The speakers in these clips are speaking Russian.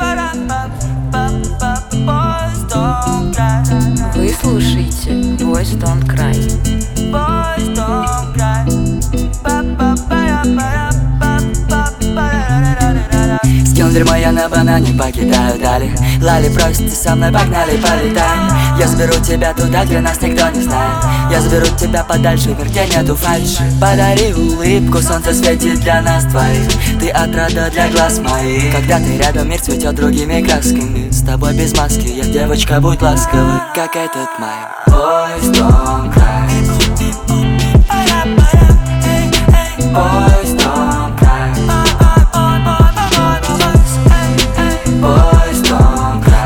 Вы слушаете Boys Don't Cry. Скинул дерьмо я на банане, покидаю дали. Лали просит, ты со мной погнали, полетаем. Я заберу тебя туда, где нас никто не знает. Я заберу тебя подальше, мир, где нету фальши. Подари улыбку, солнце светит для нас двоих. Ты отрада для глаз моих. Когда ты рядом, мир цветет другими красками. С тобой без маски, я девочка, будь ласковой, как этот май. Boys don't cry. Boys don't cry. Boys don't cry.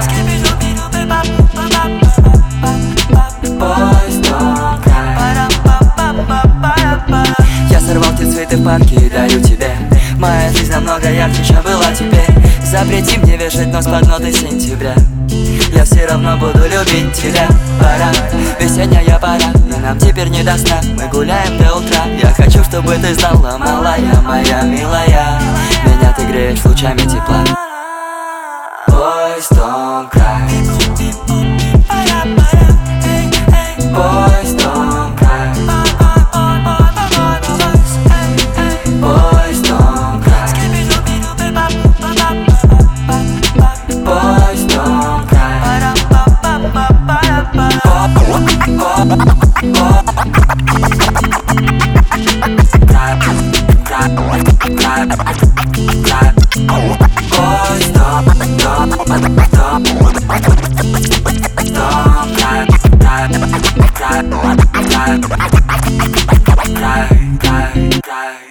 Boys don't cry. Я сорвал те цветы в парке и дарю тебе. Моя жизнь намного ярче, чем была теперь. Запрети мне вешать нос под ноты сентября. Я все равно буду любить тебя. Пора, весенняя пора, и нам теперь не до сна. Мы гуляем до утра. Я хочу, чтобы ты знала, малая моя милая, меня ты греешь лучами тепла. Boys don't cry. Boys don't cry. Boys don't cry. Boys don't cry. Cry.